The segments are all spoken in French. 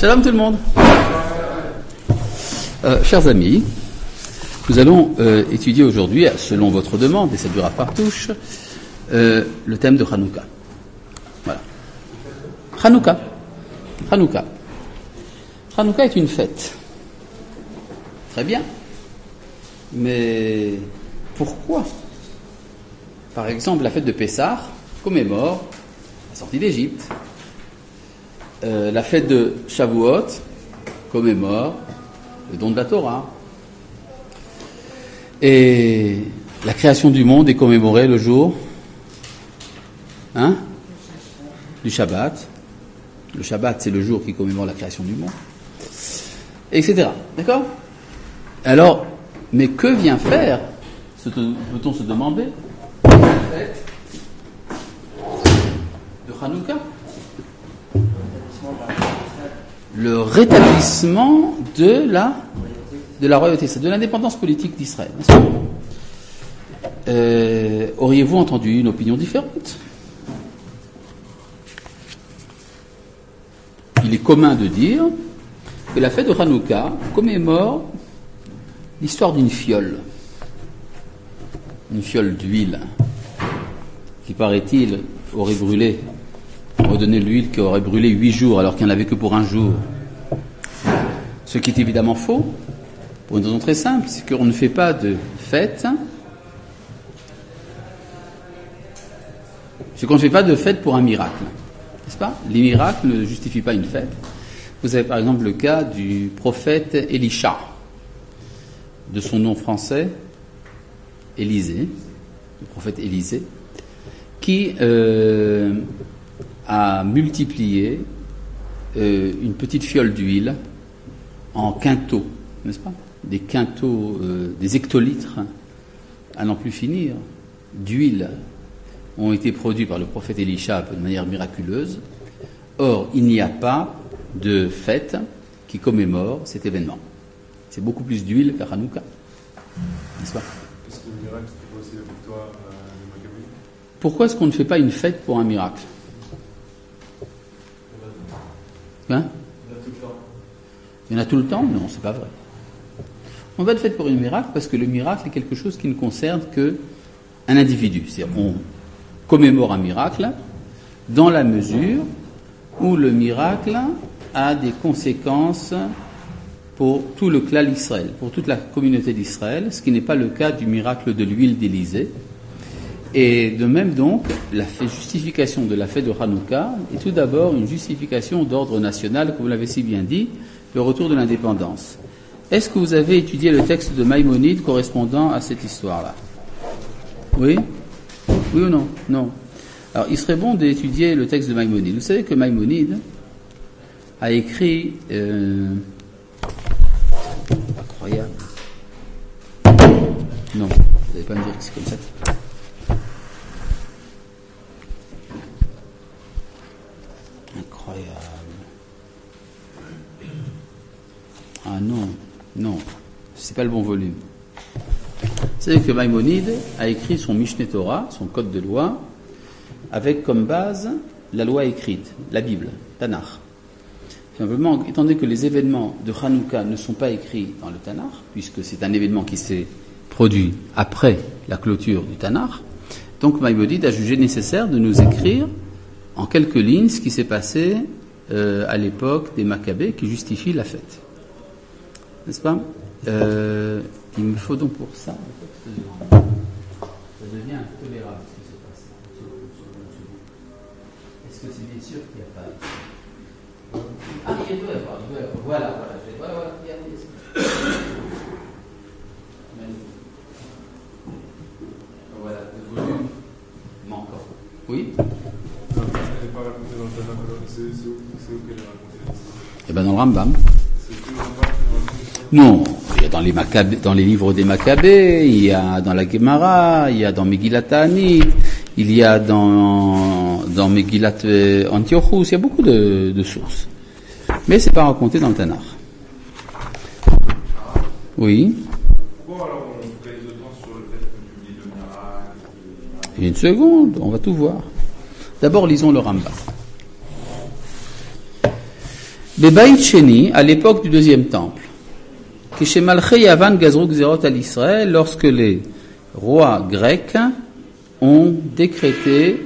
Shalom tout le monde. Chers amis, nous allons étudier aujourd'hui, selon votre demande, et c'est du Rav Partouche, le thème de Hanouka. Voilà. Hanouka. Hanouka est une fête. Très bien. Mais pourquoi ? Par exemple, la fête de Pessah commémore la sortie d'Égypte. La fête de Shavuot commémore le don de la Torah. Et la création du monde est commémorée le jour du Shabbat. Le Shabbat, c'est le jour qui commémore la création du monde, etc. D'accord ? Alors, mais que vient faire, peut-on se demander, la fête de Hanouka ? Le rétablissement de la royauté, de l'indépendance politique d'Israël. N'est-ce pas ? Auriez-vous entendu une opinion différente ? Il est commun de dire que la fête de Hanouka commémore l'histoire d'une fiole. Une fiole d'huile qui, paraît-il, aurait donné l'huile qui aurait brûlé 8 jours alors qu'il n'y en avait que pour un jour. Ce qui est évidemment faux, pour une raison très simple, c'est qu'on ne fait pas de fête. C'est qu'on ne fait pas de fête pour un miracle. N'est-ce pas ? Les miracles ne justifient pas une fête. Vous avez par exemple le cas du prophète Élisha, de son nom français, Élisée, le prophète Élisée, qui a multiplié une petite fiole d'huile en quintaux, n'est-ce pas ? Des quintaux, des hectolitres, à n'en plus finir, d'huile ont été produits par le prophète Élisha de manière miraculeuse. Or, il n'y a pas de fête qui commémore cet événement. C'est beaucoup plus d'huile qu'à Hanouka, n'est-ce pas ? Est-ce que le miracle, c'était pas aussi la victoire des Maccabées ? Pourquoi est-ce qu'on ne fait pas une fête pour un miracle ? Hein ? Il y en a tout le temps ? Non, c'est pas vrai. On va de fête pour un miracle parce que le miracle est quelque chose qui ne concerne qu'un individu. C'est-à-dire on commémore un miracle dans la mesure où le miracle a des conséquences pour tout le clan d'Israël, pour toute la communauté d'Israël, ce qui n'est pas le cas du miracle de l'huile d'Élysée. Et de même donc, la justification de la fête de Hanouka est tout d'abord une justification d'ordre national, comme vous l'avez si bien dit, le retour de l'indépendance. Est-ce que vous avez étudié le texte de Maïmonide correspondant à cette histoire-là ? Oui ? Oui ou non ? Non. Alors, il serait bon d'étudier le texte de Maïmonide. Vous savez que Maïmonide a écrit... Incroyable. Non, vous n'allez pas me dire que c'est comme ça. Incroyable. Ah non, c'est pas le bon volume. Vous savez que Maïmonide a écrit son Mishneh Torah, son code de loi, avec comme base la loi écrite, la Bible, Tanakh. Simplement, étant donné que les événements de Hanouka ne sont pas écrits dans le Tanakh, puisque c'est un événement qui s'est produit après la clôture du Tanakh, donc Maïmonide a jugé nécessaire de nous écrire en quelques lignes ce qui s'est passé à l'époque des Maccabées qui justifie la fête. N'est-ce pas ? Il me faut donc pour ça, ça devient intolérable ce qui se passe. Est-ce que c'est bien sûr qu'il n'y a pas... Ah, il doit y avoir, voilà, voilà, le volume manquant. Oui ? Non, elle n'est pas racontée dans le Tanakh, c'est où qu'elle est racontée ? Eh bien, dans le Rambam. C'est que le Rambam qui raconte ça ? Non, il y a dans les livres des Maccabées, il y a dans la Gemara, il y a dans Megillat Ta'anit, il y a dans Megillat Antiochus, il y a beaucoup de sources. Mais c'est pas raconté dans le Tanakh. Oui. Pourquoi alors on pèse autant sur le fait qu'on publie le miracle ? Une seconde, on va tout voir. D'abord, lisons le Rambam. Bebaït Sheni, à l'époque du deuxième temple, Kishemalche Yavan Gazrou Gzerot al Israël, lorsque les rois grecs ont décrété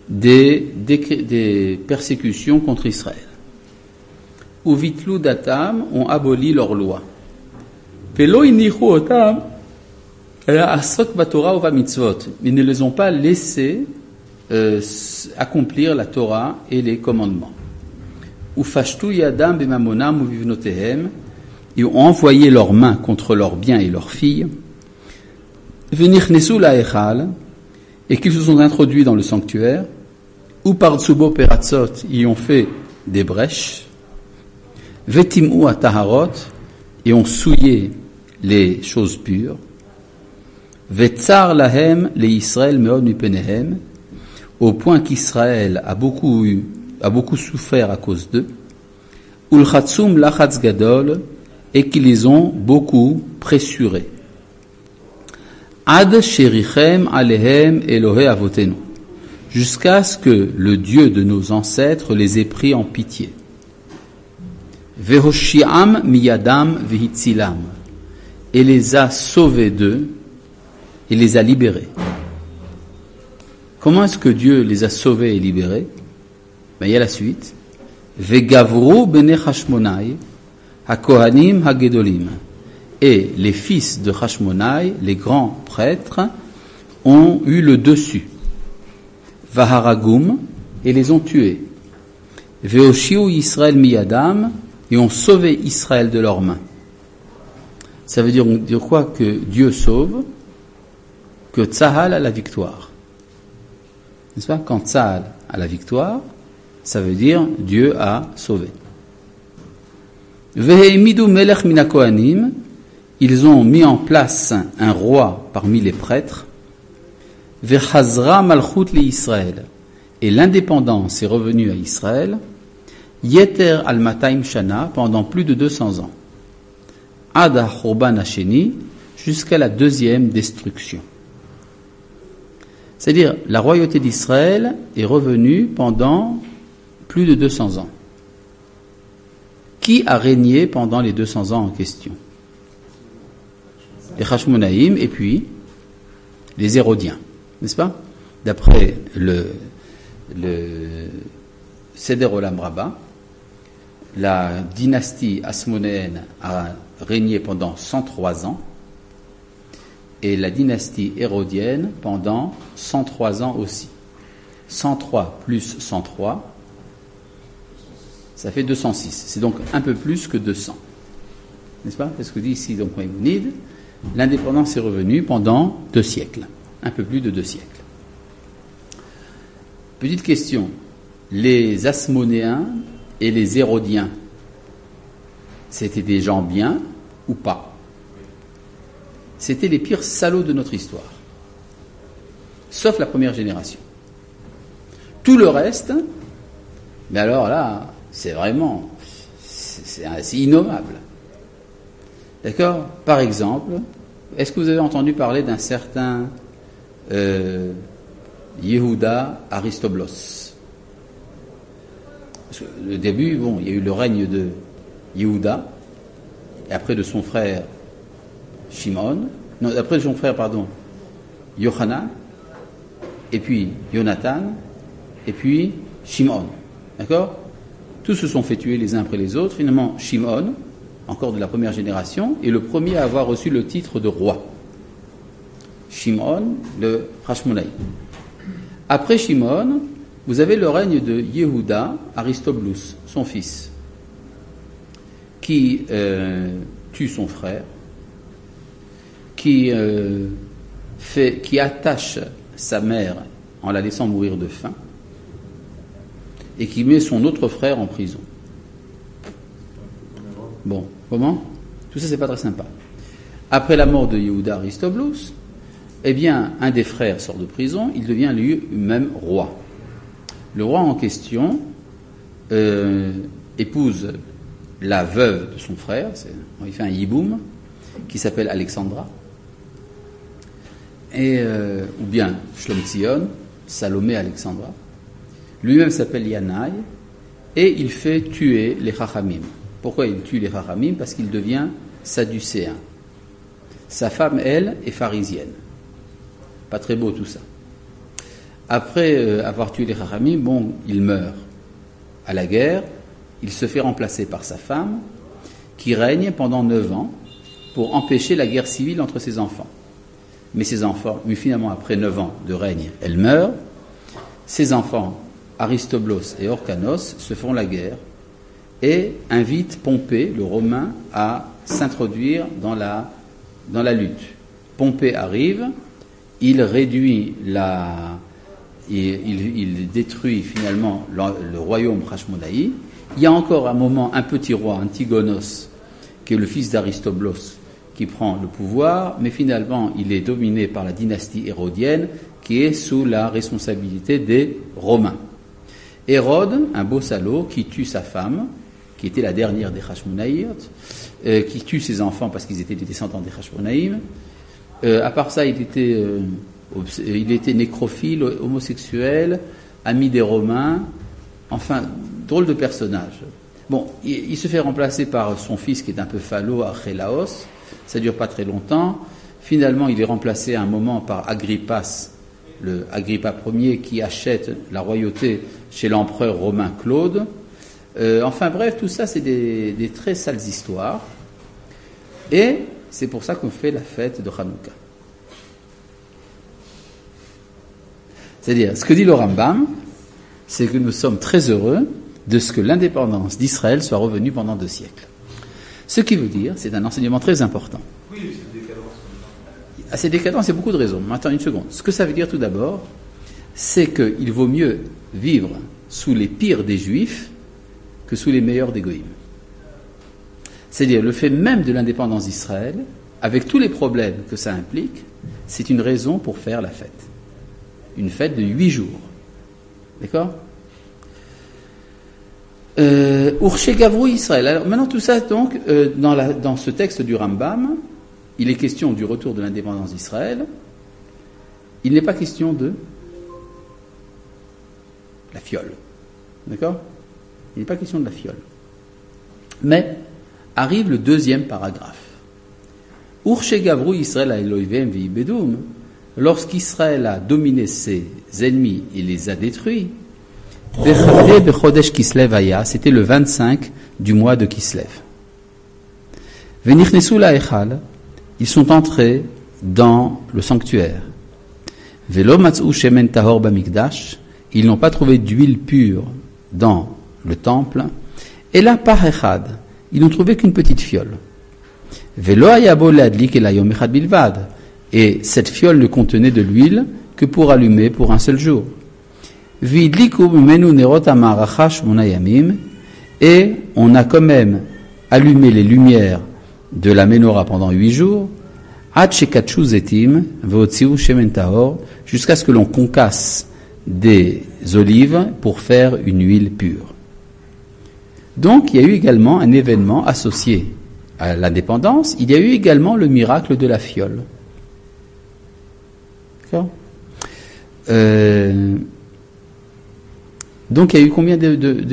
des persécutions contre Israël. Ou Vitlu Datam ont aboli leurs lois. Pelo inichu otam asok batorah uva mitzvot. Ils ne les ont pas laissés accomplir la Torah et les commandements. Ou fashtu yadam bemamonam uvivnotehem. Ils ont envoyé leurs mains contre leurs biens et leurs filles. Venichnesu laechal, et qu'ils se sont introduits dans le sanctuaire. Ou par tsubo peratzot, ils ont fait des brèches. Vetimu ataharot, et ont souillé les choses pures. Vetzar lahem le Israël meod mipenehem, au point qu'Israël a beaucoup souffert à cause d'eux. Ulchatzum lachatz gadol, et qu'ils les ont beaucoup pressurés. Ad sherichem alehem Elohe avotenu, jusqu'à ce que le Dieu de nos ancêtres les ait pris en pitié. Vehoshiam miyadam vehitzilam, et les a sauvés d'eux et les a libérés. Comment est-ce que Dieu les a sauvés et libérés? Il y a la suite. Vegavru bene Hashmonai hakohanim hagedolim, et les fils de Hashmonai, les grands prêtres, ont eu le dessus. Vaharagum, et les ont tués. Veoshiu Israël miyadam, et ont sauvé Israël de leurs mains. Ça veut dire quoi? Que Dieu sauve, que Tzahal a la victoire. N'est-ce pas? Quand Tzahal a la victoire, ça veut dire Dieu a sauvé. Vehemidu melech mina kohanim, ils ont mis en place un roi parmi les prêtres. Vechazra malchut li Israël, et l'indépendance est revenue à Israël. Yeter al mataim shana, pendant plus de 200 ans. Ad ha-churban hasheni, jusqu'à la deuxième destruction. C'est-à-dire, la royauté d'Israël est revenue pendant plus de 200 ans. Qui a régné pendant les 200 ans en question? Les Hashmonaïm et puis les Hérodiens, n'est-ce pas? D'après le Seder Olam Rabbah, la dynastie hasmonéenne a régné pendant 103 ans et la dynastie hérodienne pendant 103 ans aussi. 103 plus 103, ça fait 206. C'est donc un peu plus que 200. N'est-ce pas? C'est ce que dit ici donc Maïmonide. L'indépendance est revenue pendant 2 siècles. Un peu plus de 2 siècles. Petite question. Les Hasmonéens et les Hérodiens, c'était des gens bien ou pas? C'était les pires salauds de notre histoire. Sauf la première génération. Tout le reste, mais alors là, c'est vraiment, c'est innommable. D'accord? Par exemple, est-ce que vous avez entendu parler d'un certain Yehuda Aristoblos? Parce que, au début, il y a eu le règne de Yehuda, et après de son frère Yochanan, et puis Jonathan, et puis Shimon. D'accord? Tous se sont fait tuer les uns après les autres. Finalement, Shimon, encore de la première génération, est le premier à avoir reçu le titre de roi. Shimon, le Hashmonaï. Après Shimon, vous avez le règne de Yehuda Aristobulus, son fils, qui tue son frère, qui attache sa mère en la laissant mourir de faim, et qui met son autre frère en prison. Bon, comment? Tout ça, c'est pas très sympa. Après la mort de Yehuda Aristobulus, eh bien, un des frères sort de prison, il devient lui-même roi. Le roi en question épouse la veuve de son frère, il fait un yiboum, qui s'appelle Alexandra, ou bien Shlom Tzion, Salomé Alexandra. Lui-même s'appelle Yanaï, et il fait tuer les Chachamim. Pourquoi il tue les Chachamim? Parce qu'il devient sadducéen. Sa femme, elle, est pharisienne. Pas très beau tout ça. Après avoir tué les Chachamim, il meurt à la guerre. Il se fait remplacer par sa femme, qui règne pendant 9 ans pour empêcher la guerre civile entre ses enfants. Mais finalement, après 9 ans de règne, elle meurt. Ses enfants, Aristoblos et Orkanos, se font la guerre et invitent Pompée, le Romain, à s'introduire dans la lutte. Pompée arrive, il réduit il détruit finalement le royaume Hashmonaï. Il y a encore un moment un petit roi, Antigonos, qui est le fils d'Aristoblos, qui prend le pouvoir, mais finalement il est dominé par la dynastie hérodienne, qui est sous la responsabilité des Romains. Hérode, un beau salaud, qui tue sa femme, qui était la dernière des Hashmonaïtes, qui tue ses enfants parce qu'ils étaient des descendants des Hashmonaïm. À part ça, il était nécrophile, homosexuel, ami des Romains, enfin, drôle de personnage. Il se fait remplacer par son fils qui est un peu falot, Archélaos. Ça dure pas très longtemps. Finalement, il est remplacé à un moment par Agrippas, le Agrippa Ier, qui achète la royauté chez l'empereur romain Claude. Enfin bref, tout ça, c'est des très sales histoires. Et c'est pour ça qu'on fait la fête de Hanouka. C'est-à-dire, ce que dit le Rambam, c'est que nous sommes très heureux de ce que l'indépendance d'Israël soit revenue pendant 2 siècles. Ce qui veut dire, c'est un enseignement très important. Oui, cette décadence. À cette décadence, il y a beaucoup de raisons. Attends une seconde. Ce que ça veut dire tout d'abord, c'est qu'il vaut mieux vivre sous les pires des Juifs que sous les meilleurs des Goïms. C'est-à-dire, le fait même de l'indépendance d'Israël, avec tous les problèmes que ça implique, c'est une raison pour faire la fête. Une fête de 8 jours. D'accord ? Urché Gavrou Israël. Alors maintenant tout ça donc dans ce texte du Rambam, il est question du retour de l'indépendance d'Israël. Il n'est pas question de la fiole. D'accord ? Il n'est pas question de la fiole. Mais arrive le 2e paragraphe. Urché Gavrou Israël a Elohim ve'ibedum. Lorsqu'Israël a dominé ses ennemis et les a détruits, c'était le 25 du mois de Kislev. Ils sont entrés dans le sanctuaire. Ils n'ont pas trouvé d'huile pure dans le temple. Et là, ils n'ont trouvé qu'une petite fiole. Et cette fiole ne contenait de l'huile que pour allumer pour un seul jour. Et on a quand même allumé les lumières de la menorah pendant 8 jours, jusqu'à ce que l'on concasse des olives pour faire une huile pure. Donc, il y a eu également un événement associé à l'indépendance. Il y a eu également le miracle de la fiole. D'accord ? Donc, il y a eu combien d'événements ?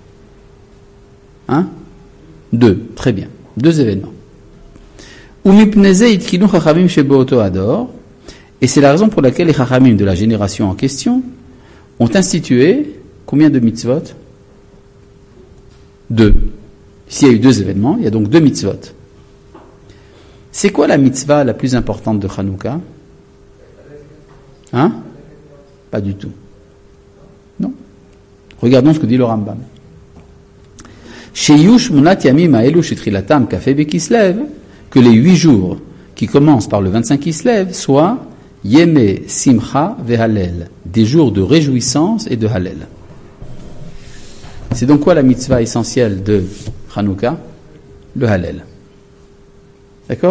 2, très bien. 2 événements. Et c'est la raison pour laquelle les Chachamim de la génération en question ont institué combien de mitzvot ? 2. S'il y a eu 2 événements, il y a donc 2 mitzvot. C'est quoi la mitzvah la plus importante de Hanouka ? Pas du tout. Non. Regardons ce que dit le Rambam. Que les 8 jours qui commencent par le 25 Kislev soient Yeme Simcha veHalel, des jours de réjouissance et de Halel. C'est donc quoi la mitzvah essentielle de Hanouka ? Le Halel. D'accord ?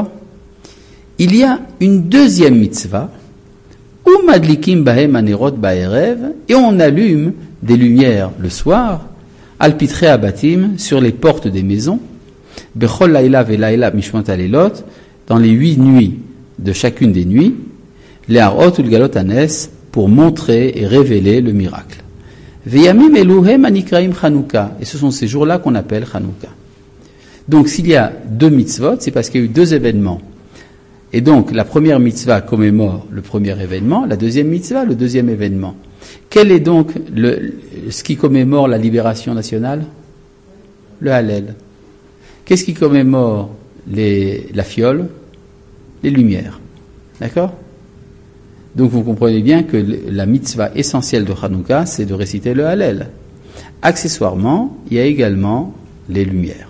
Il y a une deuxième mitzvah, Madlikim bahem anerot ba'erev, et on allume des lumières le soir, alpitre abatim, sur les portes des maisons, bechol laila ve'laila mishmot alelot, dans les 8 nuits de chacune des nuits, leharot ulgalot anes, pour montrer et révéler le miracle. Veyamim eluhem anikraim Chanukah. Et ce sont ces jours-là qu'on appelle Chanukah. Donc, s'il y a 2 mitzvot, c'est parce qu'il y a eu 2 événements. Et donc, la première mitzvah commémore le premier événement, la deuxième mitzvah, le deuxième événement. Quel est donc ce qui commémore la libération nationale? Le Hallel. Qu'est-ce qui commémore la fiole? Les lumières. D'accord? Donc vous comprenez bien que la mitzvah essentielle de Hanouka, c'est de réciter le Hallel. Accessoirement, il y a également les lumières.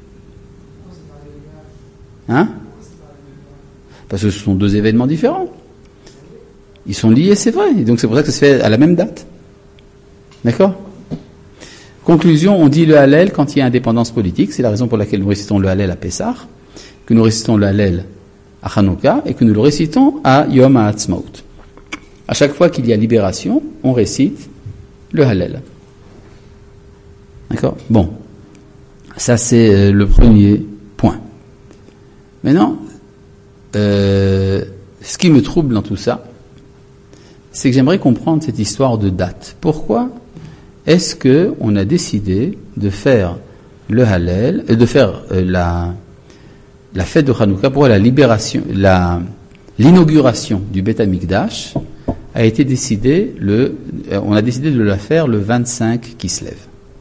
Hein? Parce que ce sont 2 événements différents. Ils sont liés, c'est vrai. Et donc c'est pour ça que ça se fait à la même date. D'accord? Conclusion, on dit le Hallel quand il y a indépendance politique. C'est la raison pour laquelle nous récitons le Hallel à Pessah, que nous récitons le Hallel à Hanouka et que nous le récitons à Yom HaAtzmaut. À chaque fois qu'il y a libération, on récite le Hallel. D'accord? Bon. Ça, c'est le premier point. Maintenant, ce qui me trouble dans tout ça, c'est que j'aimerais comprendre cette histoire de date. Pourquoi est-ce que on a décidé de faire le Hallel, de faire la fête de Hanouka pour la libération, l'inauguration du Beth Amikdash a été décidé on a décidé de la faire le 25 Kislev.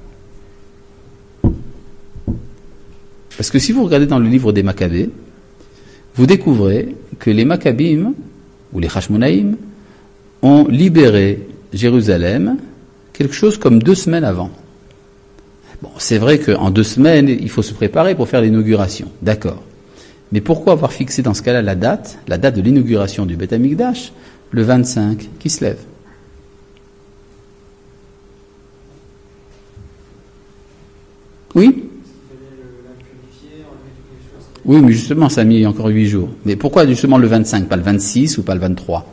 Parce que si vous regardez dans le livre des Maccabées, vous découvrez que les Maccabim, ou les Hashmonaïm, ont libéré Jérusalem quelque chose comme 2 semaines avant. Bon, c'est vrai qu'en 2 semaines, il faut se préparer pour faire l'inauguration. D'accord. Mais pourquoi avoir fixé dans ce cas-là la date de l'inauguration du Beth Amikdash, le 25 Kislev? Oui? Oui, mais justement, ça a mis encore 8 jours. Mais pourquoi justement le 25, pas le 26 ou pas le 23?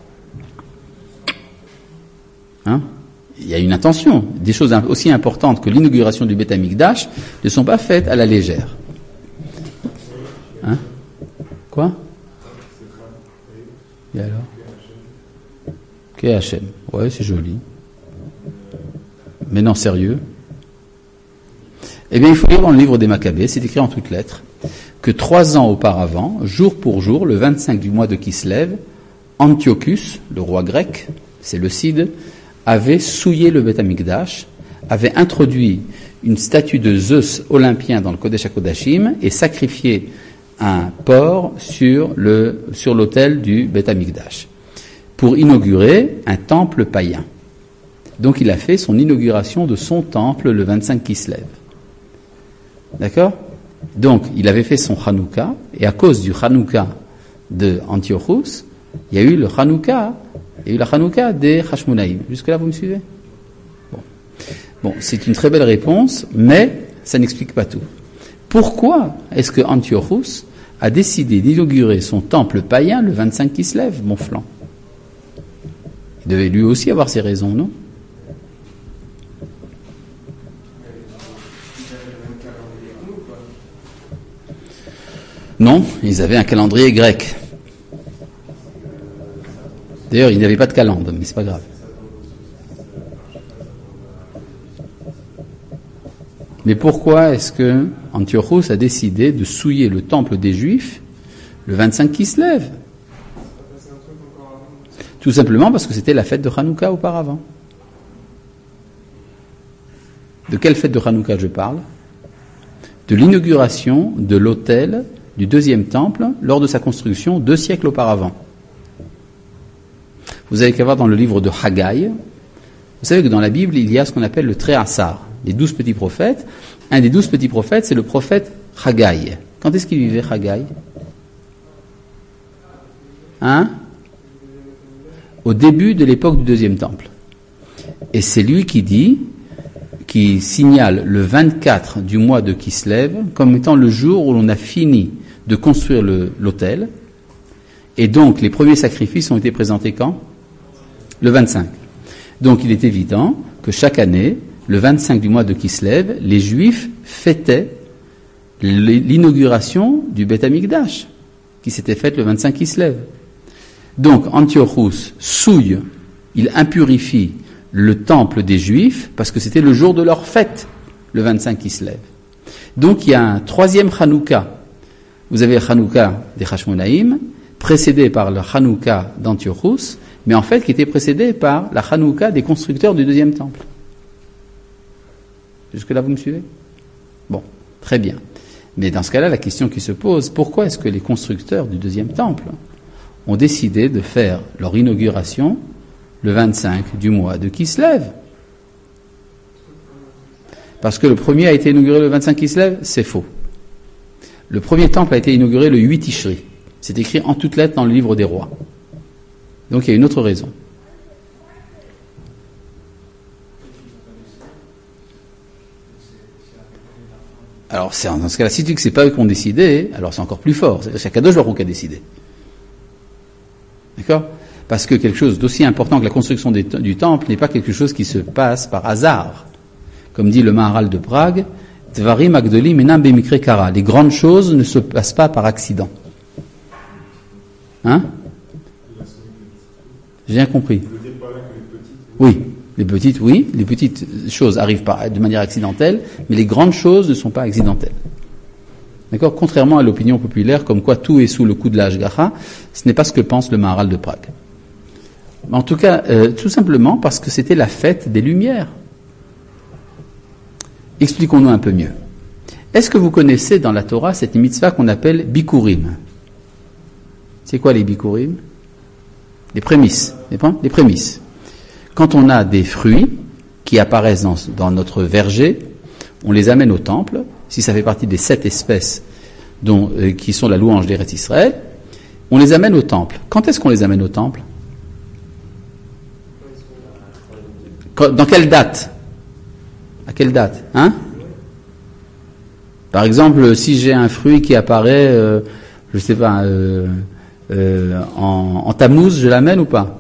Hein? Il y a une intention. Des choses aussi importantes que l'inauguration du Beth Amikdash ne sont pas faites à la légère. Hein? Quoi? Et alors? K.H.M. Ouais, c'est joli. Mais non, sérieux? Eh bien, il faut lire dans le livre des Maccabées, c'est écrit en toutes lettres, que 3 ans auparavant, jour pour jour, le 25 du mois de Kislev, Antiochus, le roi grec, c'est le Cid, avait souillé le Beth Amikdash, avait introduit une statue de Zeus olympien dans le Kodesh HaKodashim et sacrifié un porc sur l'autel du Beth Amikdash pour inaugurer un temple païen. Donc il a fait son inauguration de son temple le 25 Kislev. D'accord? Donc il avait fait son Hanouka, et à cause du Hanouka de Antiochus, il y a eu le Hanouka, la Hanouka des Hashmonaïm. Jusque-là, vous me suivez? Bon, c'est une très belle réponse, mais ça n'explique pas tout. Pourquoi est-ce que Antiochus a décidé d'inaugurer son temple païen le 25 Kislev, mon flanc? Il devait lui aussi avoir ses raisons, non? Non, ils avaient un calendrier grec. D'ailleurs, ils n'avaient pas de calende, mais c'est pas grave. Mais pourquoi est-ce que Antiochus a décidé de souiller le temple des Juifs le 25 Kislev? Tout simplement parce que c'était la fête de Hanouka auparavant. De quelle fête de Hanouka je parle? De l'inauguration de l'autel du 2e temple lors de sa construction 2 siècles auparavant. Vous avez qu'à voir dans le livre de Haggai. Vous savez que dans la Bible, il y a ce qu'on appelle le Tréhassar, les 12 petits prophètes. Un des 12 petits prophètes, c'est le prophète Haggai. Quand est-ce qu'il vivait, Haggai? Au début de l'époque du 2e temple. Et c'est lui qui signale le 24 du mois de Kislev comme étant le jour où l'on a fini de construire l'autel. Et donc, les premiers sacrifices ont été présentés quand? Le 25. Donc, il est évident que chaque année, le 25 du mois de Kislev, les Juifs fêtaient l'inauguration du Beth Amikdash, qui s'était faite le 25 Kislev. Donc, Antiochus souille, il impurifie le temple des Juifs parce que c'était le jour de leur fête, le 25 qui se lève. Donc il y a un troisième Hanouka. Vous avez le Hanouka des Hashmonaïm, précédé par le Hanouka d'Antiochus, mais en fait qui était précédé par la Hanouka des constructeurs du deuxième temple. Jusque-là, vous me suivez? Bon, très bien. Mais dans ce cas-là, la question qui se pose, pourquoi est-ce que les constructeurs du deuxième temple ont décidé de faire leur inauguration le 25 du mois de Kislev? Parce que le premier a été inauguré le 25 Kislev, c'est faux. Le premier temple a été inauguré le 8 Tishri. C'est écrit en toutes lettres dans le livre des rois. Donc il y a une autre raison. Alors dans ce cas-là, si tu dis que c'est pas eux qui ont décidé, alors c'est encore plus fort. C'est-à-dire que c'est Akadosh Baruch Hu qui a décidé. D'accord? Parce que quelque chose d'aussi important que la construction du temple n'est pas quelque chose qui se passe par hasard. Comme dit le Maharal de Prague, Dvarim Agdolim Enam Bemikre Kara. Les grandes choses ne se passent pas par accident. Hein? J'ai bien compris. Oui. Les petites choses arrivent de manière accidentelle, mais les grandes choses ne sont pas accidentelles. D'accord? Contrairement à l'opinion populaire, comme quoi tout est sous le coup de la Hashgacha, ce n'est pas ce que pense le Maharal de Prague. En tout cas, tout simplement parce que c'était la fête des Lumières. Expliquons-nous un peu mieux. Est-ce que vous connaissez dans la Torah cette mitzvah qu'on appelle Bikurim? C'est quoi les Bikurim? Les prémices. Les prémices. Quand on a des fruits qui apparaissent dans notre verger, on les amène au temple. Si ça fait partie des 7 espèces qui sont la louange d'Eretz Israël, on les amène au temple. Quand est-ce qu'on les amène au temple? Dans quelle date? À quelle date? Hein? Par exemple, si j'ai un fruit qui apparaît, je sais pas, en Tammuz, je l'amène ou pas?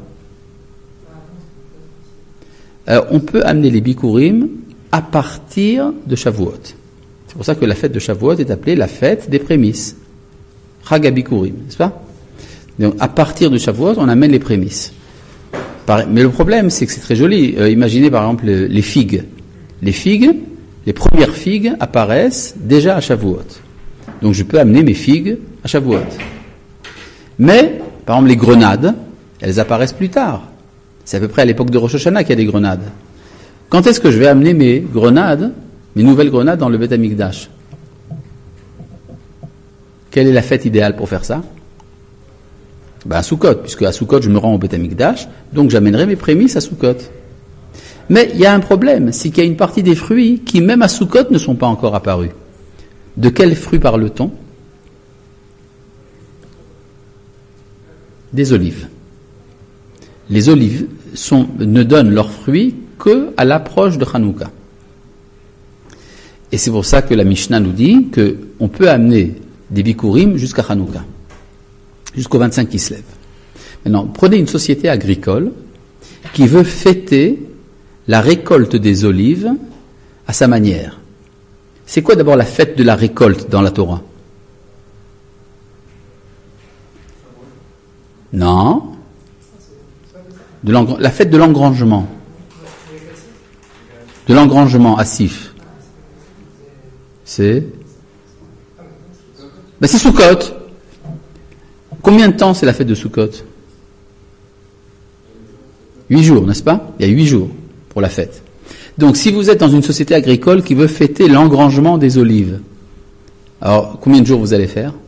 On peut amener les Bikurim à partir de Shavuot. C'est pour ça que la fête de Shavuot est appelée la fête des prémices. Chag HaBikurim, n'est-ce pas? Donc, à partir de Shavuot, on amène les prémices. Mais le problème, c'est que c'est très joli. Imaginez par exemple les figues. Les premières figues apparaissent déjà à Shavuot. Donc je peux amener mes figues à Shavuot. Mais, par exemple, les grenades, elles apparaissent plus tard. C'est à peu près à l'époque de Rosh Hashanah qu'il y a des grenades. Quand est-ce que je vais amener mes nouvelles grenades dans le Beth Amikdash? Quelle est la fête idéale pour faire ça? À Sukkot, puisque à Sukkot je me rends au Beth Amikdash, donc j'amènerai mes prémices à Sukkot. Mais il y a un problème, c'est qu'il y a une partie des fruits qui, même à Sukkot, ne sont pas encore apparus. De quels fruits parle-t-on? Des olives. Les olives ne donnent leurs fruits qu'à l'approche de Hanouka. Et c'est pour ça que la Mishnah nous dit qu'on peut amener des Bikurim jusqu'à Hanouka, jusqu'au 25 qui se lève. Maintenant, prenez une société agricole qui veut fêter la récolte des olives à sa manière. C'est quoi d'abord la fête de la récolte dans la Torah? Non. La fête de l'engrangement. De l'engrangement assif. C'est Sukkot. Combien de temps c'est la fête de Sukkot? 8 jours, n'est-ce pas? Il y a 8 jours pour la fête. Donc si vous êtes dans une société agricole qui veut fêter l'engrangement des olives, alors combien de jours vous allez faire?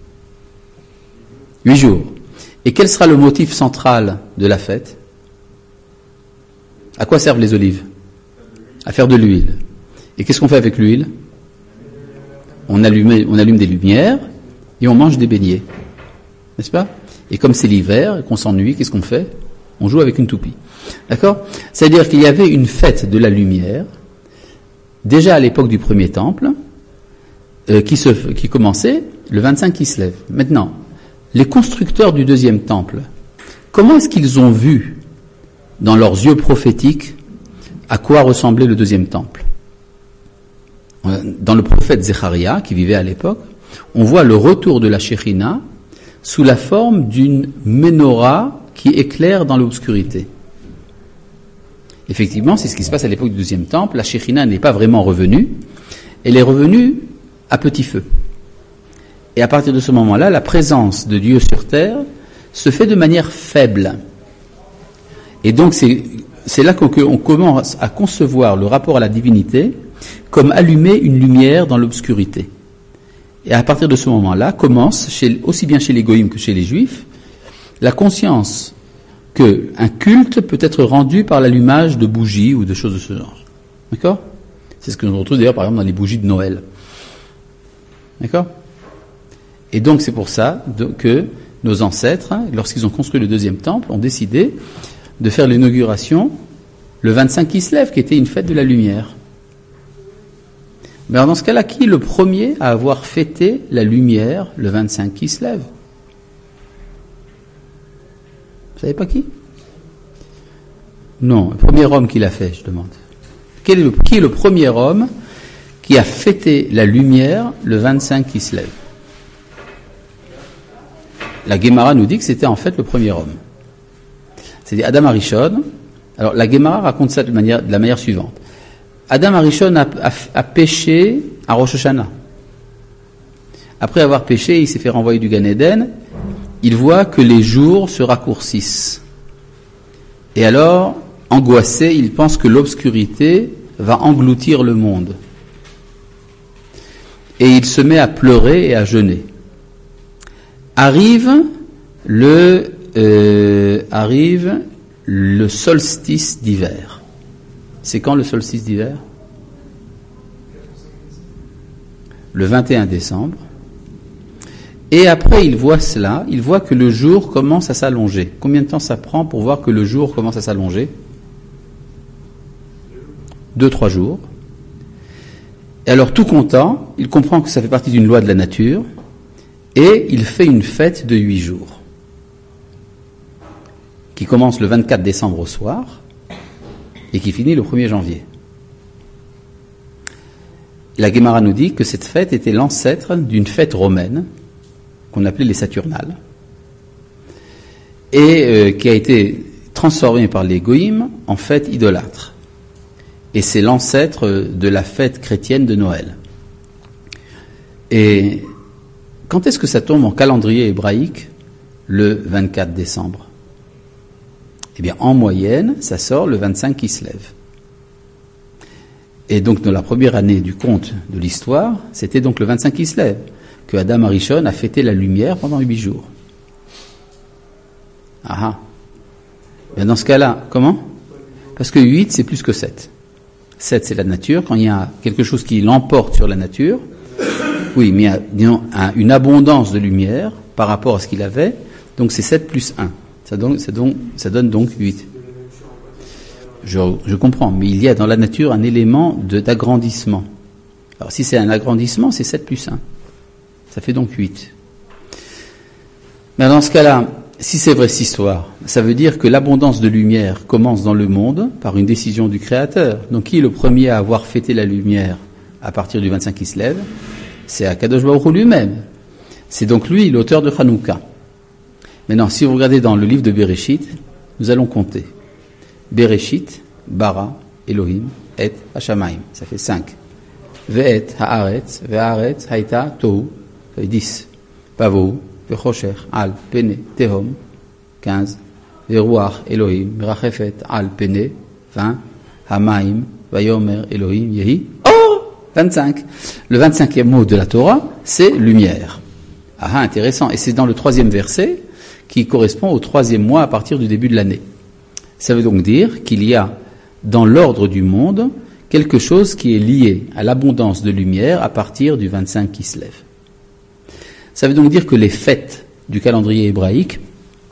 8 jours. Et quel sera le motif central de la fête? À quoi servent les olives? À faire de l'huile. Et qu'est-ce qu'on fait avec l'huile? On allume des lumières et on mange des beignets. N'est-ce pas? Et comme c'est l'hiver et qu'on s'ennuie, qu'est-ce qu'on fait? On joue avec une toupie. D'accord? C'est-à-dire qu'il y avait une fête de la lumière, déjà à l'époque du premier temple, qui commençait le 25 qui se lève. Maintenant, les constructeurs du deuxième temple, comment est-ce qu'ils ont vu dans leurs yeux prophétiques à quoi ressemblait le deuxième temple? Dans le prophète Zecharia, qui vivait à l'époque, on voit le retour de la Shekhinah sous la forme d'une menorah qui éclaire dans l'obscurité. Effectivement, c'est ce qui se passe à l'époque du deuxième temple. La Shekhinah n'est pas vraiment revenue. Elle est revenue à petit feu. Et à partir de ce moment-là, la présence de Dieu sur terre se fait de manière faible. Et donc c'est là qu'on commence à concevoir le rapport à la divinité comme allumer une lumière dans l'obscurité. Et à partir de ce moment-là, commence, aussi bien chez les goïms que chez les juifs, la conscience qu'un culte peut être rendu par l'allumage de bougies ou de choses de ce genre. D'accord ? C'est ce que nous retrouvons d'ailleurs par exemple dans les bougies de Noël. D'accord ? Et donc c'est pour ça que nos ancêtres, lorsqu'ils ont construit le deuxième temple, ont décidé de faire l'inauguration le 25 Kislev, qui était une fête de la lumière. Mais alors dans ce cas-là, qui est le premier à avoir fêté la lumière le 25 Kislev ? Vous savez pas qui ? Non, le premier homme qui l'a fait, je demande. Qui est le premier homme qui a fêté la lumière le 25 Kislev ? La Gemara nous dit que c'était en fait le premier homme. C'est-à-dire Adam Arishon. Alors la Gemara raconte ça de la manière suivante. Adam Arishon a péché à Rosh Hashanah. Après avoir péché, il s'est fait renvoyer du Gan Eden. Il voit que les jours se raccourcissent. Et alors, angoissé, il pense que l'obscurité va engloutir le monde. Et il se met à pleurer et à jeûner. Arrive le solstice d'hiver. C'est quand le solstice d'hiver ? Le 21 décembre. Et après, il voit cela, il voit que le jour commence à s'allonger. Combien de temps ça prend pour voir que le jour commence à s'allonger ? 2-3 jours. Et alors, tout content, il comprend que ça fait partie d'une loi de la nature, et il fait une fête de 8 jours, qui commence le 24 décembre au soir, et qui finit le 1er janvier. La Gemara nous dit que cette fête était l'ancêtre d'une fête romaine, qu'on appelait les Saturnales, et qui a été transformée par les Goïms en fête idolâtre. Et c'est l'ancêtre de la fête chrétienne de Noël. Et quand est-ce que ça tombe en calendrier hébraïque ? Le 24 décembre. Eh bien, en moyenne, ça sort le 25 Kislev. Et donc, dans la première année du conte de l'histoire, c'était donc le 25 Kislev que Adam Arishon a fêté la lumière pendant 8 jours. Ah ah. Bien dans ce cas-là, comment ? Parce que 8, c'est plus que 7. 7, c'est la nature. Quand il y a quelque chose qui l'emporte sur la nature, oui, mais il y a une abondance de lumière par rapport à ce qu'il avait, donc c'est 7 plus 1. Ça donne donc 8. Je comprends, mais il y a dans la nature un élément d'agrandissement. Alors si c'est un agrandissement, c'est 7 plus 1. Ça fait donc 8. Mais dans ce cas-là, si c'est vrai cette histoire, ça veut dire que l'abondance de lumière commence dans le monde par une décision du Créateur. Donc qui est le premier à avoir fêté la lumière à partir du 25 Kislev ? C'est Akadosh Baruch Hu lui-même. C'est donc lui l'auteur de Hanouka. Maintenant, si vous regardez dans le livre de Bereshit, nous allons compter. Bereshit, Bara, Elohim, et Hashamayim. Ça fait 5. Ve'et ha'aretz, ve'aretz haïta tohu. Ça fait 10. Pavou, ve'chosher, al, pene, tehom. 15. Ve'ruach, Elohim, rachefet, al, pene. 20. Hamaim, vayomer, Elohim, yehi. 25. Le 25e mot de la Torah, c'est lumière. Ah, intéressant. Et c'est dans le 3e verset qui correspond au 3e mois à partir du début de l'année. Ça veut donc dire qu'il y a dans l'ordre du monde quelque chose qui est lié à l'abondance de lumière à partir du 25 Kislev. Ça veut donc dire que les fêtes du calendrier hébraïque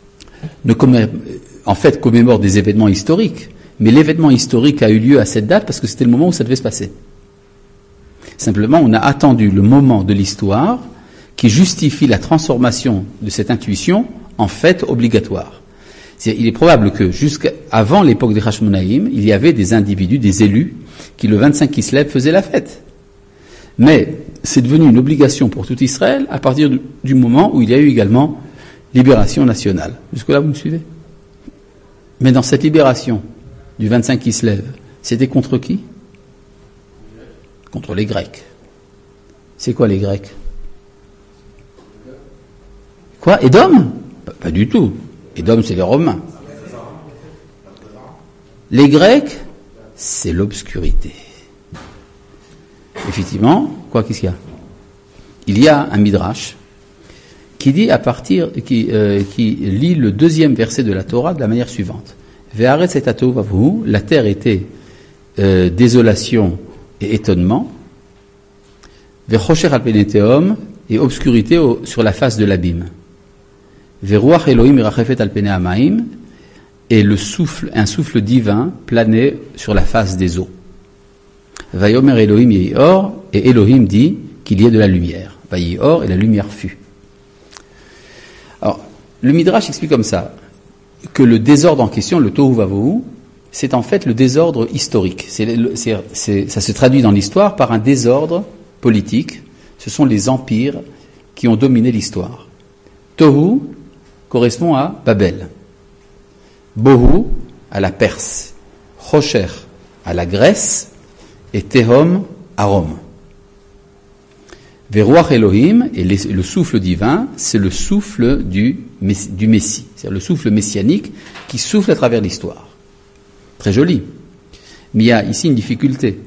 commémorent des événements historiques, mais l'événement historique a eu lieu à cette date parce que c'était le moment où ça devait se passer. Simplement, on a attendu le moment de l'histoire qui justifie la transformation de cette intuition en fête obligatoire. Il est probable que jusqu'avant l'époque des Hashmonaïm, il y avait des individus, des élus, qui le 25 Kislev faisaient la fête. Mais c'est devenu une obligation pour tout Israël à partir du moment où il y a eu également libération nationale. Jusque-là, vous me suivez ? Mais dans cette libération, du 25 qui se lève, c'était contre qui? Contre les Grecs. C'est quoi les Grecs? Quoi? Édom? Pas du tout. Édom, c'est les Romains. Les Grecs, c'est l'obscurité. Effectivement, qu'est-ce qu'il y a? Il y a un midrash qui dit qui lit le 2e verset de la Torah de la manière suivante. Ve'aretz et atov vavu, la terre était désolation et étonnement. Ve'chosher al pnei tehom, et obscurité sur la face de l'abîme. Ve'ruach Elohim irachefet al pnei hamaim, et un souffle divin planait sur la face des eaux. Vayomer Elohim yehi or, et Elohim dit qu'il y ait de la lumière. Vayehi or, et la lumière fut. Alors, le Midrash explique comme ça, que le désordre en question, le tohu vavohu, c'est en fait le désordre historique. Ça se traduit dans l'histoire par un désordre politique. Ce sont les empires qui ont dominé l'histoire. Tohu correspond à Babel. Bohu à la Perse. Chosher à la Grèce. Et Tehom à Rome. Veruach Elohim, et le souffle divin, c'est le souffle du Messie, c'est-à-dire le souffle messianique qui souffle à travers l'histoire. Très joli. Mais il y a ici une difficulté.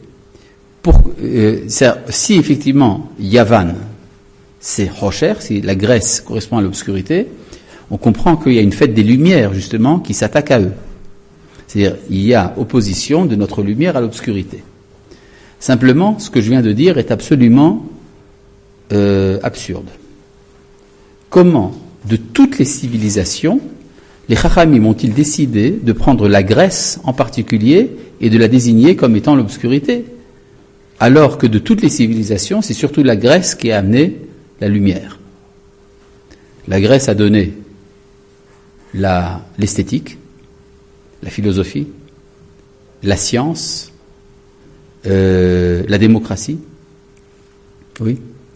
Si effectivement Yavan, c'est Rocher, si la Grèce correspond à l'obscurité, on comprend qu'il y a une fête des Lumières, justement, qui s'attaque à eux. C'est-à-dire, il y a opposition de notre lumière à l'obscurité. Simplement, ce que je viens de dire est absolument absurde. Comment, de toutes les civilisations, les Chachamim ont-ils décidé de prendre la Grèce en particulier et de la désigner comme étant l'obscurité, alors que de toutes les civilisations, c'est surtout la Grèce qui a amené la lumière. La Grèce a donné l'esthétique, la philosophie, la science, la démocratie. Oui.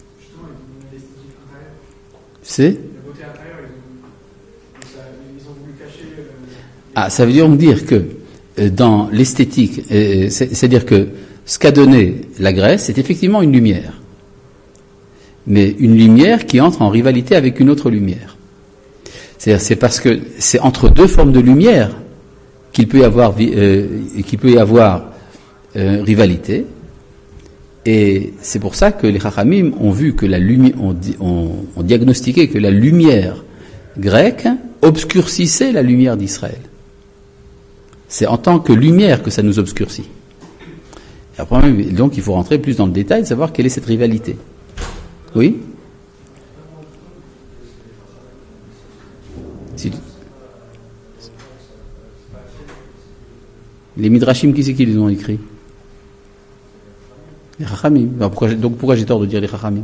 C'est la beauté intérieure, ils ont voulu cacher. Ça veut dire que dans l'esthétique, c'est-à-dire que ce qu'a donné la Grèce, c'est effectivement une lumière, mais une lumière qui entre en rivalité avec une autre lumière. C'est parce que c'est entre deux formes de lumière qu'il peut y avoir rivalité. Et c'est pour ça que les Chachamim ont vu que ont diagnostiqué que la lumière grecque obscurcissait la lumière d'Israël. C'est en tant que lumière que ça nous obscurcit. Et après, donc il faut rentrer plus dans le détail de savoir quelle est cette rivalité. Oui ? Les Midrashim, qui c'est qui les ont écrits ? Les Chachamim. Donc pourquoi j'ai tort de dire les Chachamim?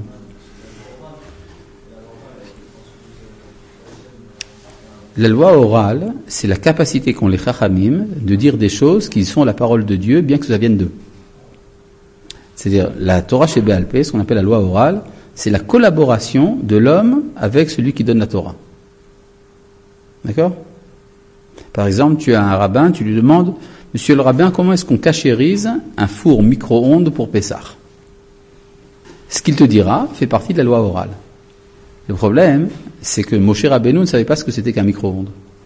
La loi orale, c'est la capacité qu'ont les Chachamim de dire des choses qui sont la parole de Dieu, bien que ça vienne d'eux. C'est-à-dire, la Torah chez Béal Pé, ce qu'on appelle la loi orale, c'est la collaboration de l'homme avec celui qui donne la Torah. D'accord ? Par exemple, tu as un rabbin, tu lui demandes: Monsieur le rabbin, comment est-ce qu'on cachérise un four micro-ondes pour Pessah? Ce qu'il te dira fait partie de la loi orale. Le problème, c'est que Moshe Rabbeinu ne savait pas ce que c'était qu'un micro-ondes.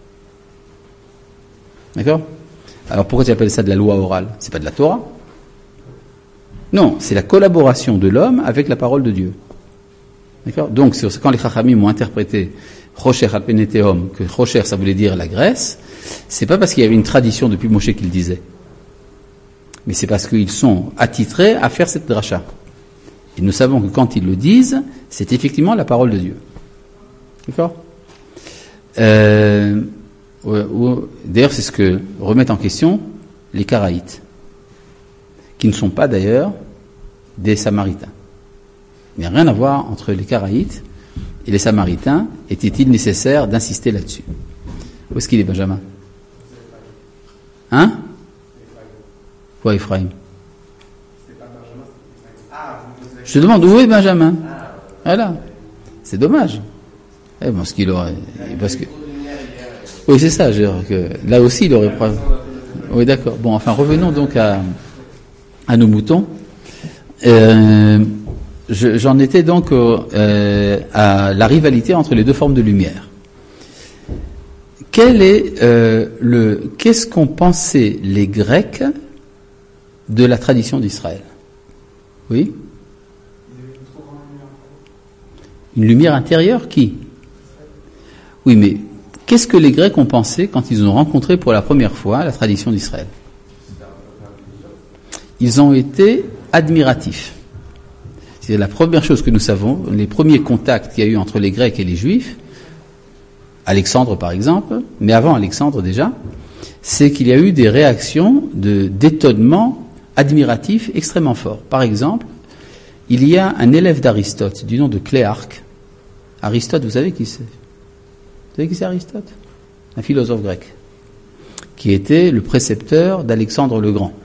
D'accord? Alors pourquoi tu appelles ça de la loi orale? C'est pas de la Torah? Non, c'est la collaboration de l'homme avec la parole de Dieu. D'accord? Donc, c'est quand les Chachamim ont interprété Rocher al pnei tehom, que Rocher, ça voulait dire la Grèce, c'est pas parce qu'il y avait une tradition depuis Moshe qu'il disait, mais c'est parce qu'ils sont attitrés à faire cette dracha. Et nous savons que quand ils le disent, c'est effectivement la parole de Dieu. D'accord? D'ailleurs, c'est ce que remettent en question les Karaïtes, qui ne sont pas d'ailleurs des Samaritains. Il n'y a rien à voir entre les Karaïtes et les Samaritains. Était-il nécessaire d'insister là-dessus? Où est-ce qu'il est, Benjamin? Hein? Quoi, Ephraim? Je te demande où est Benjamin? Voilà. C'est dommage. Parce qu'il aurait. Parce que... Oui, c'est ça. Je veux dire que là aussi, il aurait. Oui, d'accord. Bon, enfin, revenons donc à nos moutons. J'en étais donc à la rivalité entre les deux formes de lumière. Qu'est-ce qu'ont pensé les Grecs de la tradition d'Israël? Oui? Une lumière intérieure qui? Oui, mais qu'est-ce que les Grecs ont pensé quand ils ont rencontré pour la première fois la tradition d'Israël? Ils ont été admiratifs. C'est la première chose que nous savons, les premiers contacts qu'il y a eu entre les Grecs et les Juifs, Alexandre par exemple, mais avant Alexandre déjà, c'est qu'il y a eu des réactions d'étonnement admiratif extrêmement forts. Par exemple, il y a un élève d'Aristote du nom de Cléarque. Aristote, vous savez qui c'est? Vous savez qui c'est Aristote? Un philosophe grec, qui était le précepteur d'Alexandre le Grand.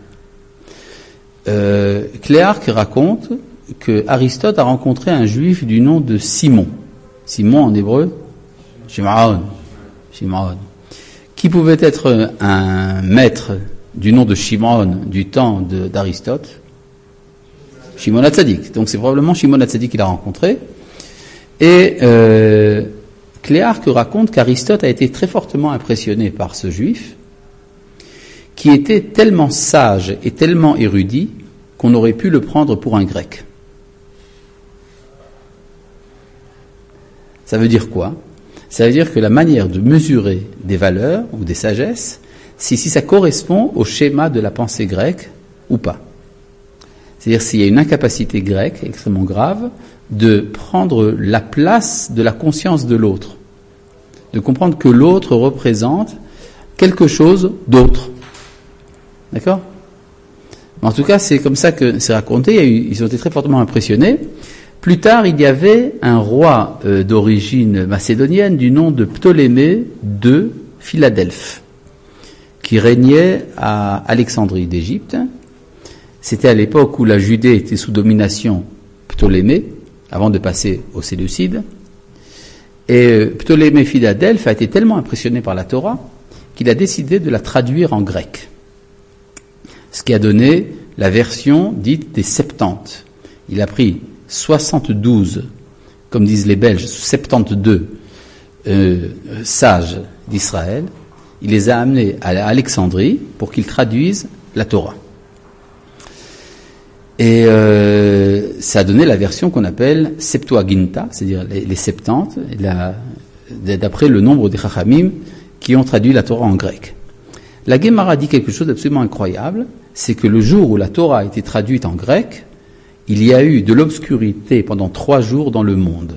Cléarque raconte que Aristote a rencontré un juif du nom de Simon. Simon en hébreu, Shimon, qui pouvait être un maître du nom de Shimon du temps d'Aristote, Shimon HaTzadik. Donc c'est probablement Shimon HaTzadik qu'il a rencontré. Et Cléarque raconte qu'Aristote a été très fortement impressionné par ce juif, qui était tellement sage et tellement érudit qu'on aurait pu le prendre pour un grec. Ça veut dire quoi? Ça veut dire que la manière de mesurer des valeurs ou des sagesses, c'est si ça correspond au schéma de la pensée grecque ou pas. C'est-à-dire s'il y a une incapacité grecque extrêmement grave de prendre la place de la conscience de l'autre, de comprendre que l'autre représente quelque chose d'autre. D'accord? En tout cas, c'est comme ça que c'est raconté. Ils ont été très fortement impressionnés. Plus tard, il y avait un roi d'origine macédonienne du nom de Ptolémée de Philadelphe, qui régnait à Alexandrie d'Égypte. C'était à l'époque où la Judée était sous domination Ptolémée, avant de passer aux Séleucides. Et Ptolémée Philadelphe a été tellement impressionné par la Torah qu'il a décidé de la traduire en grec. Ce qui a donné la version dite des Septante. Il a pris 72, comme disent les Belges, 72 sages d'Israël. Il les a amenés à Alexandrie pour qu'ils traduisent la Torah. Et ça a donné la version qu'on appelle Septuaginta, c'est-à-dire les 70, d'après le nombre des Chachamim qui ont traduit la Torah en grec. La Gemara dit quelque chose d'absolument incroyable, c'est que le jour où la Torah a été traduite en grec, il y a eu de l'obscurité pendant 3 jours dans le monde.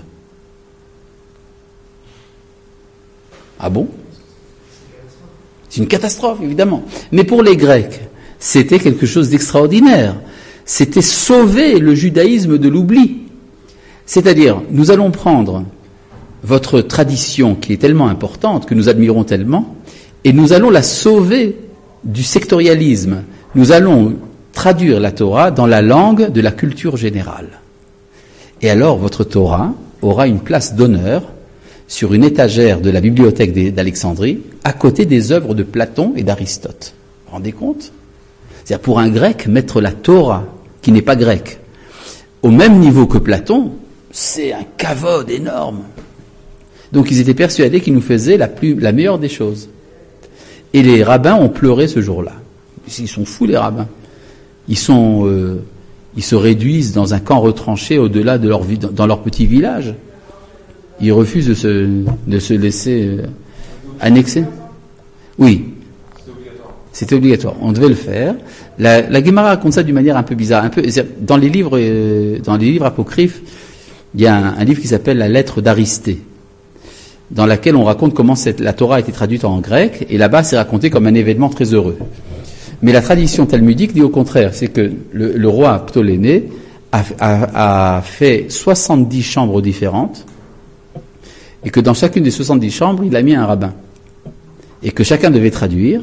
Ah bon? C'est une catastrophe, évidemment. Mais pour les Grecs, c'était quelque chose d'extraordinaire. C'était sauver le judaïsme de l'oubli. C'est-à-dire, nous allons prendre votre tradition qui est tellement importante, que nous admirons tellement, et nous allons la sauver du sectorialisme. Nous allons traduire la Torah dans la langue de la culture générale. Et alors, votre Torah aura une place d'honneur sur une étagère de la bibliothèque d'Alexandrie, à côté des œuvres de Platon et d'Aristote. Vous vous rendez compte? C'est-à-dire, pour un grec, mettre la Torah, qui n'est pas grecque, au même niveau que Platon, c'est un kavod énorme. Donc, ils étaient persuadés qu'ils nous faisaient la meilleure des choses. Et les rabbins ont pleuré ce jour-là. Ils sont fous, les rabbins. Ils se réduisent dans un camp retranché au-delà de dans leur petit village. Ils refusent de se laisser annexer. Oui. C'était obligatoire. On devait le faire. La Gemara raconte ça d'une manière un peu bizarre. Dans les livres apocryphes, il y a un livre qui s'appelle La lettre d'Aristée, dans laquelle on raconte comment la Torah a été traduite en grec, et là-bas c'est raconté comme un événement très heureux. Mais la tradition talmudique dit au contraire, c'est que le roi Ptolémée a fait 70 chambres différentes, et que dans chacune des 70 chambres, il a mis un rabbin. Et que chacun devait traduire,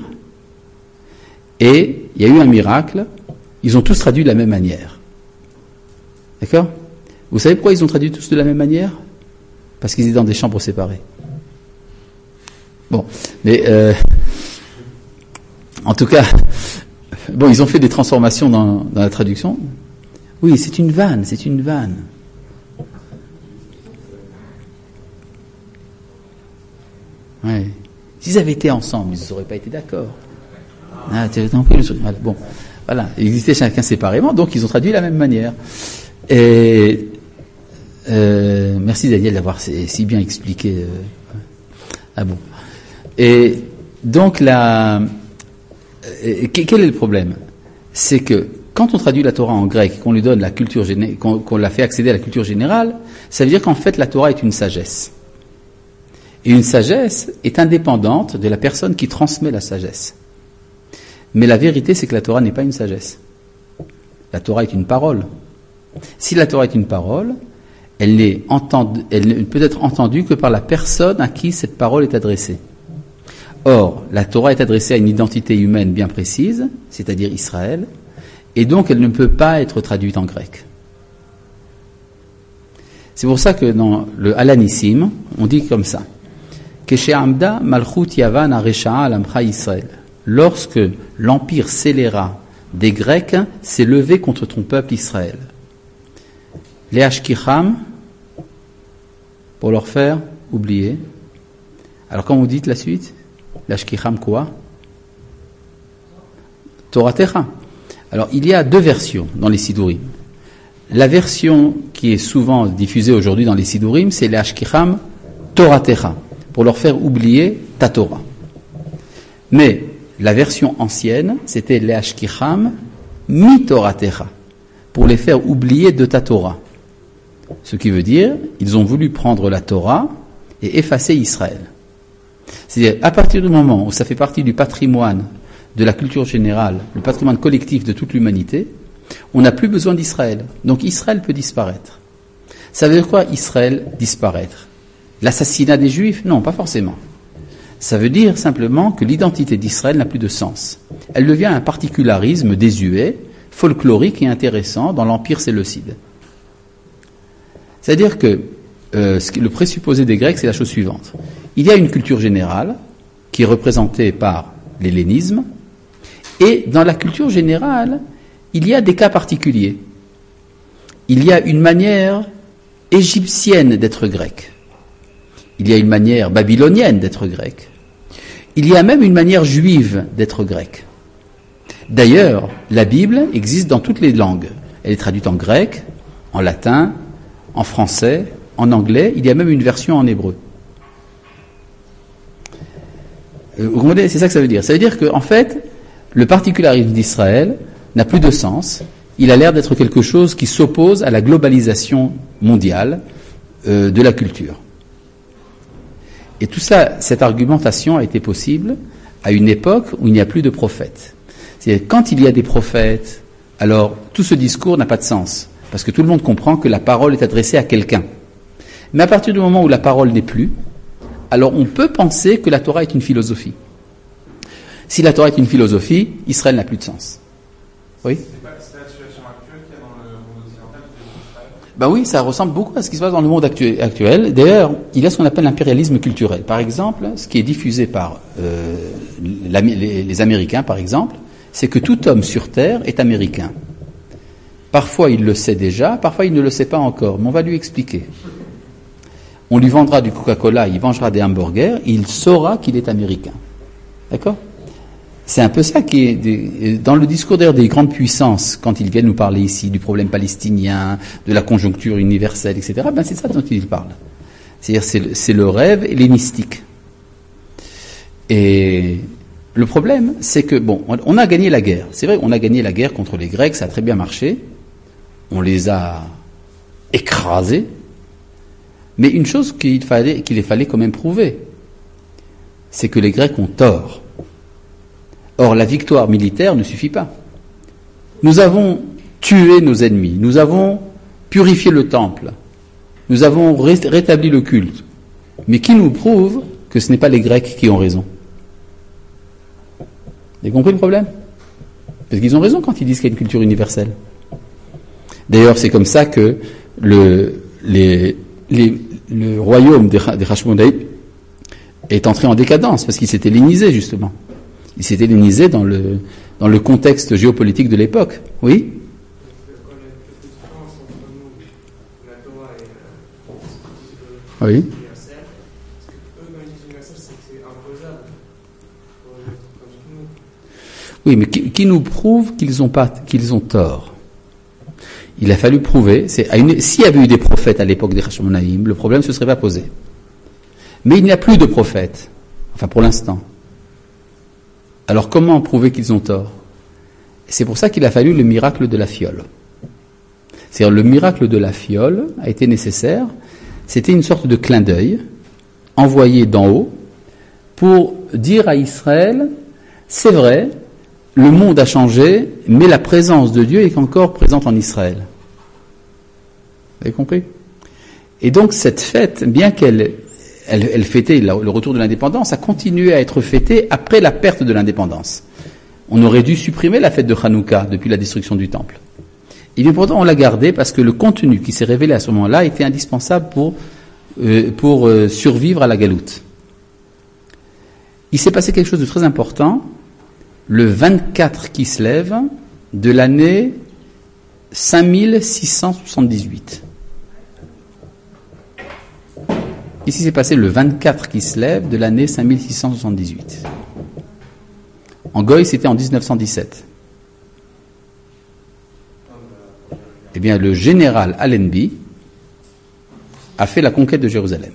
et il y a eu un miracle, ils ont tous traduit de la même manière. D'accord? Vous savez pourquoi ils ont traduit tous de la même manière? Parce qu'ils étaient dans des chambres séparées. Bon, mais En tout cas, bon, ils ont fait des transformations dans la traduction. Oui, c'est une vanne. Ouais. S'ils avaient été ensemble, ils n'auraient pas été d'accord. Ah, tu as compris le truc. Bon, voilà, ils existaient chacun séparément, donc ils ont traduit de la même manière. Et merci Daniel d'avoir si bien expliqué. Ah bon. Et donc quel est le problème? C'est que quand on traduit la Torah en grec, qu'on lui donne la culture qu'on la fait accéder à la culture générale, ça veut dire qu'en fait la Torah est une sagesse. Et une sagesse est indépendante de la personne qui transmet la sagesse. Mais la vérité, c'est que la Torah n'est pas une sagesse. La Torah est une parole. Si la Torah est une parole, elle ne peut être entendue que par la personne à qui cette parole est adressée. Or, la Torah est adressée à une identité humaine bien précise, c'est-à-dire Israël, et donc elle ne peut pas être traduite en grec. C'est pour ça que dans le Alanissim, on dit comme ça. Keshe'amda malchut yavan aresha'a alamcha Israël. Lorsque l'empire scélérat des Grecs s'est levé contre ton peuple Israël. Les Ashkicham, pour leur faire oublier. Alors quand vous dites la suite, les Ashkicham quoi? Toratecha. Alors il y a deux versions dans les Sidurim. La version qui est souvent diffusée aujourd'hui dans les Sidurim, c'est les Ashkicham Toratecha, pour leur faire oublier ta Torah. Mais la version ancienne, c'était les Ashkicham mi Toratecha, pour les faire oublier de ta Torah. Ce qui veut dire, ils ont voulu prendre la Torah et effacer Israël. C'est-à-dire, à partir du moment où ça fait partie du patrimoine de la culture générale, le patrimoine collectif de toute l'humanité, on n'a plus besoin d'Israël. Donc Israël peut disparaître. Ça veut dire quoi, Israël disparaître? L'assassinat des Juifs? Non, pas forcément. Ça veut dire simplement que l'identité d'Israël n'a plus de sens. Elle devient un particularisme désuet, folklorique et intéressant dans l'Empire séleucide. C'est-à-dire que le présupposé des Grecs, c'est la chose suivante. Il y a une culture générale qui est représentée par l'hellénisme, et dans la culture générale, il y a des cas particuliers. Il y a une manière égyptienne d'être grec. Il y a une manière babylonienne d'être grec. Il y a même une manière juive d'être grec. D'ailleurs, la Bible existe dans toutes les langues. Elle est traduite en grec, en latin, en français, en anglais. Il y a même une version en hébreu. Vous comprenez? C'est ça que ça veut dire. Ça veut dire qu'en fait, le particularisme d'Israël n'a plus de sens. Il a l'air d'être quelque chose qui s'oppose à la globalisation mondiale de la culture. Et tout ça, cette argumentation a été possible à une époque où il n'y a plus de prophètes. C'est-à-dire, quand il y a des prophètes, alors tout ce discours n'a pas de sens, parce que tout le monde comprend que la parole est adressée à quelqu'un. Mais à partir du moment où la parole n'est plus, alors on peut penser que la Torah est une philosophie. Si la Torah est une philosophie, Israël n'a plus de sens. Oui? C'est la situation actuelle qu'il y a dans le monde occidental d'Israël? Ben oui, ça ressemble beaucoup à ce qui se passe dans le monde actuel. D'ailleurs, il y a ce qu'on appelle l'impérialisme culturel. Par exemple, ce qui est diffusé par les Américains, par exemple, c'est que tout homme sur Terre est américain. Parfois, il le sait déjà, parfois, il ne le sait pas encore, mais on va lui expliquer. On lui vendra du Coca-Cola, il mangera des hamburgers, il saura qu'il est américain. D'accord? C'est un peu ça qui est dans le discours d'ailleurs des grandes puissances, quand ils viennent nous parler ici du problème palestinien, de la conjoncture universelle, etc. Ben c'est ça dont ils parlent. C'est-à-dire c'est le rêve hellénistique. Et le problème, c'est que bon, on a gagné la guerre. C'est vrai, on a gagné la guerre contre les Grecs, ça a très bien marché. On les a écrasés. Mais une chose qu'il fallait quand même prouver, c'est que les Grecs ont tort. Or, la victoire militaire ne suffit pas. Nous avons tué nos ennemis, nous avons purifié le temple, nous avons rétabli le culte. Mais qui nous prouve que ce n'est pas les Grecs qui ont raison? Vous avez compris le problème? Parce qu'ils ont raison quand ils disent qu'il y a une culture universelle. D'ailleurs, c'est comme ça que le royaume des Hashmonaïm est entré en décadence, parce qu'il s'est hellénisé, justement. Il s'est hellénisé dans le contexte géopolitique de l'époque. Oui? Oui. Oui, mais qui nous prouve qu'ils ont tort? Il a fallu prouver, s'il y avait eu des prophètes à l'époque des Hashmonaïm, le problème ne se serait pas posé. Mais il n'y a plus de prophètes, enfin pour l'instant. Alors comment prouver qu'ils ont tort? C'est pour ça qu'il a fallu le miracle de la fiole. C'est-à-dire le miracle de la fiole a été nécessaire. C'était une sorte de clin d'œil envoyé d'en haut pour dire à Israël, c'est vrai, le monde a changé, mais la présence de Dieu est encore présente en Israël. Vous avez compris? Et donc cette fête, bien qu'elle fêtait le retour de l'indépendance, a continué à être fêtée après la perte de l'indépendance. On aurait dû supprimer la fête de Hanouka depuis la destruction du temple. Et bien pourtant on l'a gardée parce que le contenu qui s'est révélé à ce moment-là était indispensable pour survivre à la galoute. Il s'est passé quelque chose de très important le 24 Kislev de l'année 5678. Ici s'est passé le 24 Kislev de l'année 5678. En Goï, c'était en 1917. Eh bien, le général Allenby a fait la conquête de Jérusalem.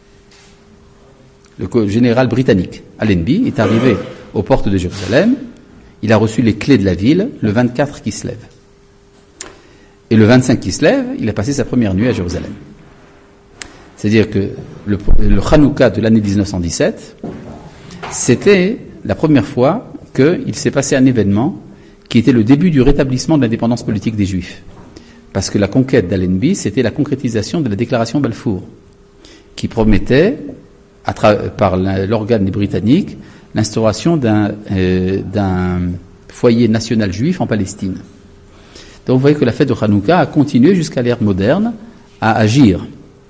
Le général britannique Allenby est arrivé aux portes de Jérusalem. Il a reçu les clés de la ville le 24 Kislev. Et le 25 Kislev, il a passé sa première nuit à Jérusalem. C'est-à-dire que le Hanouka de l'année 1917, c'était la première fois qu'il s'est passé un événement qui était le début du rétablissement de l'indépendance politique des Juifs. Parce que la conquête d'Allenby, c'était la concrétisation de la déclaration Balfour, qui promettait, par l'organe britannique, l'instauration d'un foyer national juif en Palestine. Donc vous voyez que la fête de Hanouka a continué jusqu'à l'ère moderne à agir.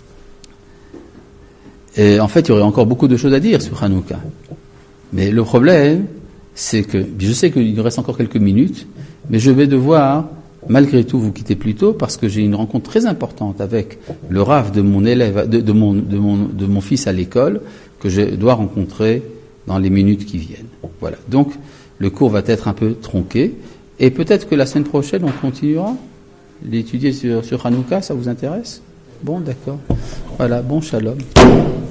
Et en fait, il y aurait encore beaucoup de choses à dire sur Hanouka. Mais le problème, c'est que, je sais qu'il nous reste encore quelques minutes, mais je vais devoir, malgré tout, vous quitter plus tôt, parce que j'ai une rencontre très importante avec le Rav de mon élève, de mon fils à l'école, que je dois rencontrer dans les minutes qui viennent. Voilà. Donc, le cours va être un peu tronqué, et peut-être que la semaine prochaine, on continuera d'étudier sur Hanouka, ça vous intéresse? Bon, d'accord. Voilà, bon shalom.